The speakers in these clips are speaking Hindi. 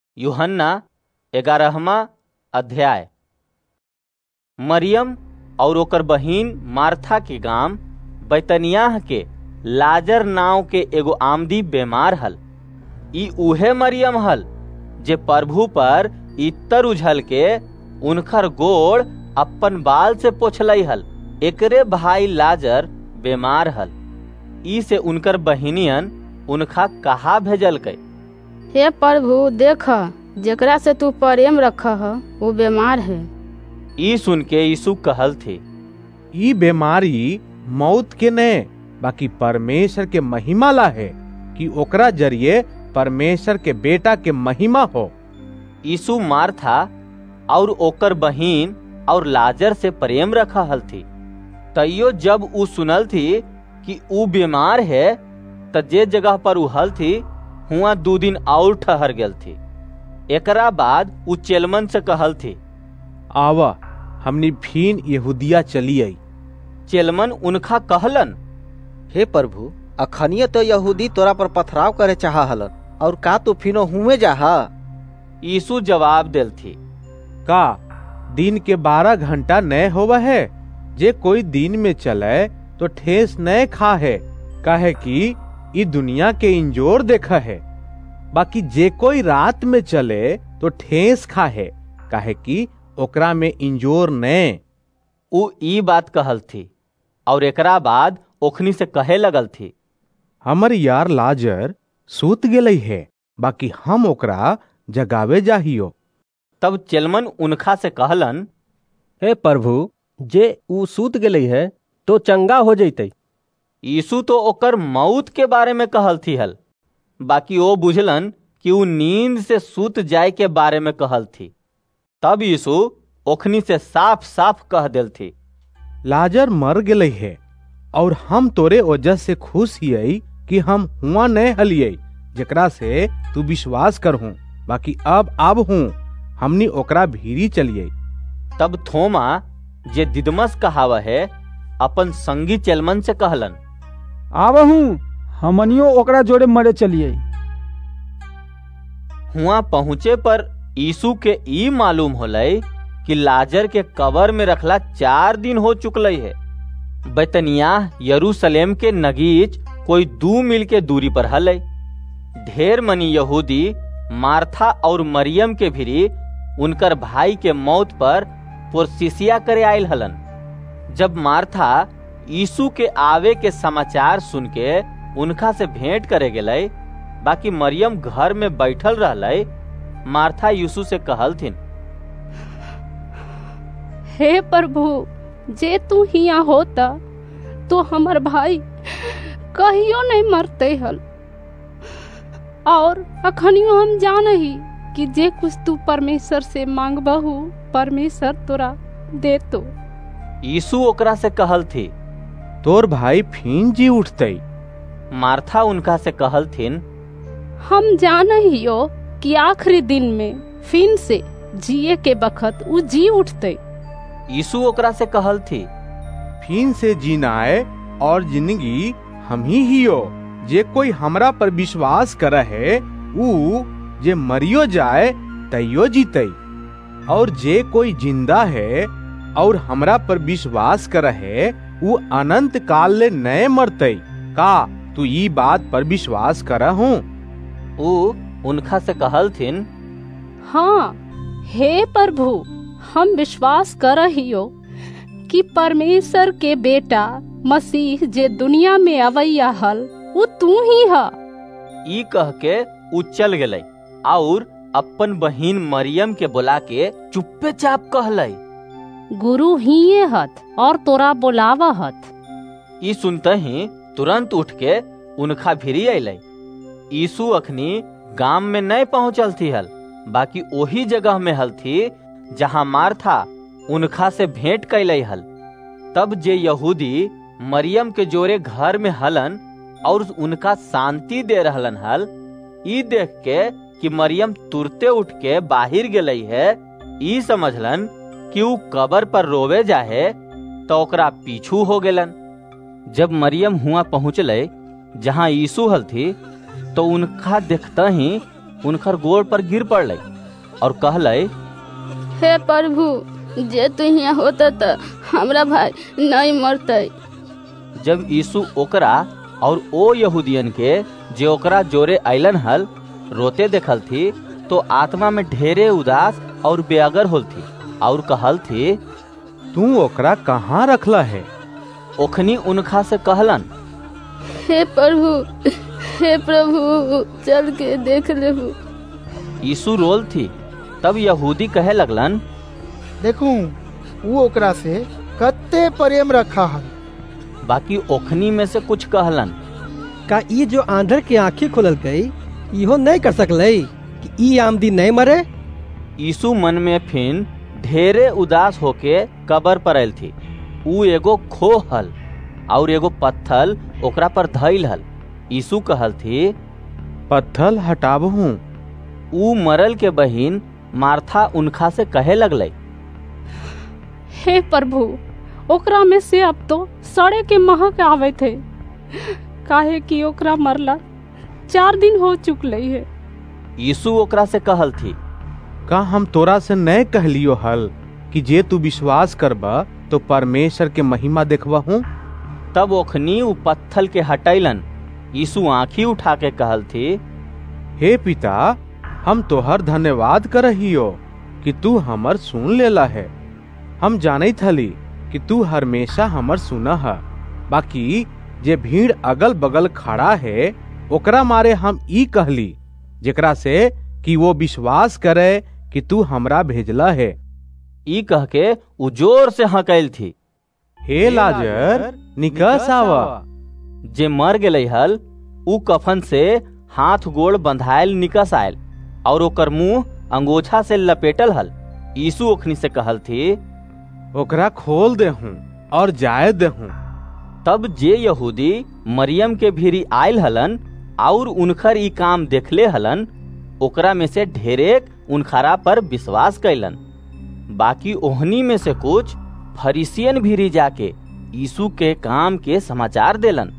यूहन्ना 11वां अध्याय। मरियम और ओकर बहिन मार्था के गांव बैतनियाह के लाजर नाव के एगो आमदी बीमार हल। ई उहे मरियम हल जे प्रभु पर इत्तर उझल के उनकर गोड़ अपन बाल से पोछलई हल। एकरे भाई लाजर बीमार हल। ई से उनकर बहिनियन उनका कहा भेजल के, हे प्रभु देख, जेकरा से तू प्रेम रख वो बीमार है। ई सुन के यीशु कहल थे, ई बीमारी मौत के नहीं बाकी परमेश्वर के महिमा ला है कि ओकरा जरिए परमेश्वर के बेटा के महिमा हो। यीशु मार्था और ओकर बहिन और लाजर से प्रेम रखा हल थी। तैयो जब ऊ सुनल थी कि ऊ बीमार है त जे जगह पर ऊ हल थी हुआ 2 दिन और ठहर गेल थी। एकरा बाद ऊ चेलमन से कहल थी, आवा हमनी फिन यहूदिया चली आई। चेलमन उनका कहलन, हे प्रभु, अखनिय तो यहूदी तोरा पर पथराव करे चाहा हलन, और का तू फिनो हुए जाहा? यीशु जवाब देल थी, का दिन के 12 घंटा नए होवा है? जे कोई दिन में चले तो ठेस नए खा है, काहे कि ई दुनिया के इंजोर देखा है। बाकी जे कोई रात में चले तो ठेस खा है, काहे कि ओकरा में इंजोर नए। ऊ ई बात कहल थी और एकरा बाद ओखनी से कहे लगल थी, हमर यार लाजर सूत गेलई है, बाकी हम ओकरा जगावे जाहियो। तब चेलमन उनका से कहलन, हे प्रभु, जे ऊ सूत गेलई है तो चंगा हो जैतई। यीशु तो ओकर मौत के बारे में कहल थी हल, बाकी वो बुझलन कि ऊ नींद से सूत जाए के बारे में कहल थी। तब यीशु ओखनी से साफ साफ कह देल थी, लाजर मर गेलई है और हम तोरे वजह से खुश हियई कि हम हुआ नहीं हलियई, जेकरा से तू विश्वास करहूं। बाकी अब हूँ हमनी ओकरा भीरी चलिए। तब थोमा जे दिदमस कहावा है अपन संगी चेलमन से कहलन, आवहू हमनियो ओकरा जोड़े मरे चलिए। हुआ पहुँचे पर यीशु के ई मालूम होलई कि लाजर के कब्र में रखला 4 दिन हो चुकलई है। बैतनियाह यरूशलेम के नगीच कोई 2 मील के दूरी पर हलई। ढेर मनी यहूदी मार्था और मरियम के भिरी उनकर भाई के मौत पर पुरसिसिया करे आयल हलन। जब मार्था यीशु के आवे के समाचार सुन के उनका से भेंट करे गेलई, बाकी मरियम घर में बैठल रहलई। मार्था यीशु से कहल थिन, हे प्रभु, जे तू हिया होता तो हमर भाई कहियो नहीं मरते हल। और अखनियो हम जानही कि जे कुछ तू परमेश्वर से मांगबहू परमेश्वर तोरा दे तो। यीशु ओकरा से कहल थी, तोर भाई फिन जी उठतई। मार्था उनका से कहल थिन, हम जानहियो कि आखिरी दिन में फिन से जिए के बखत उ जी उठते। यीशु ओकरा से कहल थी, फिन से जीनाए और जिंदगी हम ही हियो। जे कोई हमरा पर विश्वास करे है ऊ जे मरियो जाए तैयो जीतई, और जे कोई जिंदा है और हमरा पर विश्वास करे है ऊ अनंत काल ले नए मरतई। का तू ई बात पर विश्वास करे हूँ? ऊ उनका से कहल थिन, हाँ हे प्रभु, हम विश्वास करहियो कि परमेश्वर के बेटा मसीह जे दुनिया में अवैया हल वो तू ही है। ई कह के ऊ चल गेलई और अपन बहिन मरियम के बुला के चुप्पे चाप कहलई, गुरु ही हत और तोरा बोलावा हत। ई सुनते ही तुरंत उठ के उनका भिरी अइलई। यीशु अखनी गांव में नहीं पहुंचल थी हल, बाकी ओही जगह में हल थी जहां मार्था उनका से भेंट कैलई हल। तब जे यहूदी मरियम के जोरे घर में हलन और उनका शांति दे रहलन हल, ई देख के कि मरियम तुरते उठ के बाहर गेलई है, ई समझलन कि ऊ कब्र पर रोवे जाहे, तो ओकरा पीछू हो गेलन। जब मरियम हुआ पहुँचले जहाँ यीशु हल थी, तो उनका देखते ही उनकर गोड़ पर गिर पड़ल और कहले, हे प्रभु, जे तू यहाँ होता त हमरा भाई नहीं मरते। जब यीशु ओकरा और ओ यहूदियन के जे ओकरा जोरे अइलन हल रोते देखल थी, तो आत्मा में ढेरे उदास और बेअगर होल थी और कहल थी, तू ओकरा कहाँ रखला है? ओखनी उनखा से कहलन, हे प्रभु, चल के देख लेहु। यीशु रोल थी। तब यहूदी कहे लगलन, देखूं वो ओकरा से कत्ते प्रेम रखा है। बाकी ओखनी में से कुछ कहलन, का ई जो आंधर की आंखें खुलल गई इहो नहीं कर सकले कि ई आमदी नहीं मरे? यीशु मन में फिन ढेरे उदास होके कबर पर आयल थी। ऊ एगो खो हल और एगो पत्थल ओकरा पर धइल हल। यीशु कहल थी, पत्थल हटाबहू। ऊ मरल के बहिन मार्था उनखा से कहे लगले, हे प्रभु, ओकरा में से अब तो सड़े के महक आवे थे, काहे कि ओकरा मरला 4 दिन हो चुकले है। यीशु ओकरा से कहल थी, का हम तोरा से नहीं कहलियो हल कि जे तू विश्वास करबा तो परमेश्वर के महिमा देखबहू? तब ओखनी उ पत्थल के हटैलन। यीशु आँखी उठा के कहल थी, हे पिता, हम तोहर धन्यवाद करहियो कि तू हमर सुन लेला है। हम जानत हली कि तू हमेशा हमर सुना है, बाकी जे भीड़ अगल बगल खड़ा है ओकरा मारे हम ई कहली, जेकरा से कि वो विश्वास करे कि तू हमरा भेजला है। ई कह के उ जोर से हकैल थी, हे लाजर, निकस आवा। जे मर गेलै हल उ कफन से हाथ गोड़ बंधायल निकस आयल और ओकर मुंह अंगोछा से लपेटल हल। यीशु ओखनी से कहल थी, ओकरा खोल देहूं और जाए देहूं। तब जे यहूदी मरियम के भीरी आयल हलन और उनकर ई काम देखले हलन, ओकरा में से ढेरेक उनखरा पर विश्वास कैलन। बाकी ओहनी में से कुछ फरीसियन भीरी जाके यीशु के काम के समाचार देलन।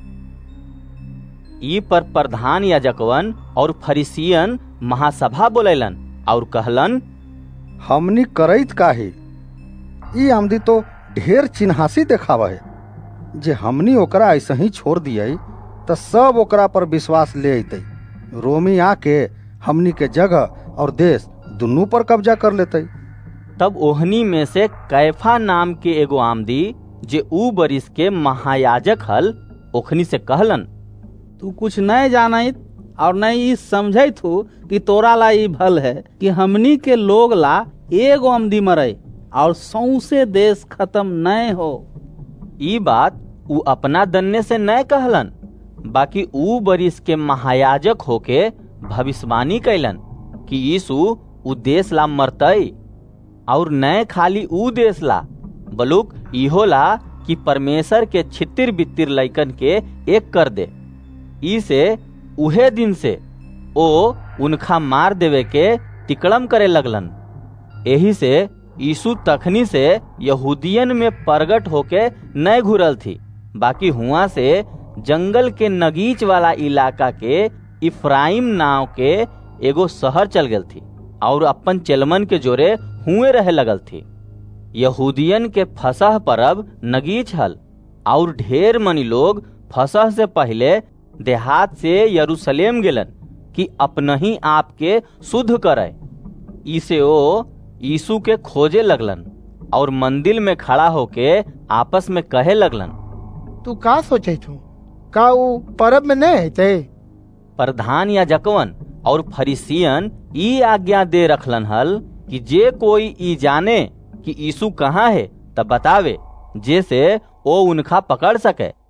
ई पर प्रधान याजकवन और फरीसियन महासभा बोलेलन और कहलन, हमनी करैत काहे? ई आमदी तो ढेर चिन्हासी देखावा है। जे हमनी ओकरा ऐसे ही छोड़ दिए तो सब ओकरा पर विश्वास ले अतै। रोमी आके हमनी के जगह और देश दुनू पर कब्जा कर लेते। तब ओहनी में से कैफा नाम के एगो आमदी जे ऊ बरिस के महायाजक हल, ओखनी से कहलन, तू कुछ नहीं जानत और नहीं समझत हो कि तोरा ला ई भल है कि हमनी के लोग ला एगो आमदी मरे और सौंसे देश खत्म नहीं हो। ई बात ऊ अपना दन्ने से न कहलन, बाकी ऊ बरिस के महायाजक होके भविष्यवाणी कैलन कि यीशु ऊ देश ला मरतई और न खाली ऊ देश ला बलुक इहो ला कि परमेश्वर के छितिर बितिर लइकन के एक कर दे। ई से उहे दिन से ओ उनखा मार देवे के तिकड़म करे लगलन। एही से यीशु तखनी से यहूदियन में प्रगट होके न घुरल थी, बाकी हुआ से जंगल के नगीच वाला इलाका के इफ्राइम नाव के एगो शहर चल गल थी और अपन चेलमन के जोरे हुए रहे लगल थी। यहूदियन के फसह परब नगीच हल और ढेर मनी लोग फसह से पहले देहात से यरूशलेम गेलन कि अपनही आप के शुद्ध करे। इसे ओ यीशु के खोजे लगलन और मंदिर में खड़ा होके आपस में कहे लगलन, तू का सोचे तू? का ऊ परब में नहीं है? प्रधान याजकवन और फरीसियन ई आज्ञा दे रखलन हल कि जे कोई ई जाने कि यीशु कहाँ है तब बतावे, जैसे ओ उनका पकड़ सके।